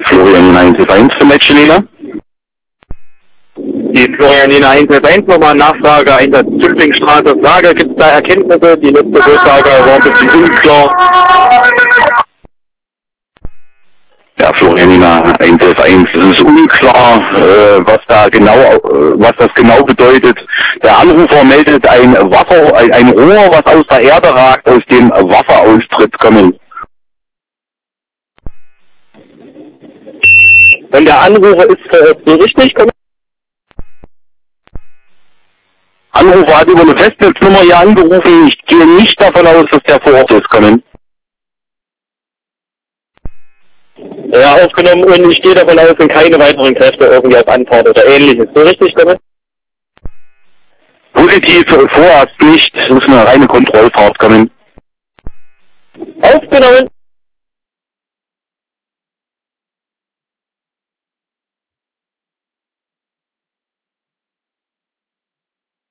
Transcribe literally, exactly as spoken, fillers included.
Florianina eins elf eins für Mädchenina. Die Florianina eins elf eins, nochmal Nachfrage, Einsatz Zülpingstraße, Frage, gibt es da Erkenntnisse? Die letzte Durchsage war ein bisschen unklar. Ja, Florianina eins elf eins, es ist unklar, äh, was da genau, äh, was das genau bedeutet. Der Anrufer meldet ein Wasser, ein, ein Rohr, was aus der Erde ragt, aus dem Wasseraustritt kommen. Und der Anrufer ist äh, so richtig? Anrufer hat über eine Festnetznummer hier angerufen. Ich gehe nicht davon aus, dass der vor Ort ist, kommen. Ja, aufgenommen, und ich gehe davon aus, sind keine weiteren Kräfte irgendwie auf Anfahrt oder ähnliches. So richtig, kommen? Positiv, vorerst nicht. Das ist eine reine Kontrollfahrt, kommen. Aufgenommen.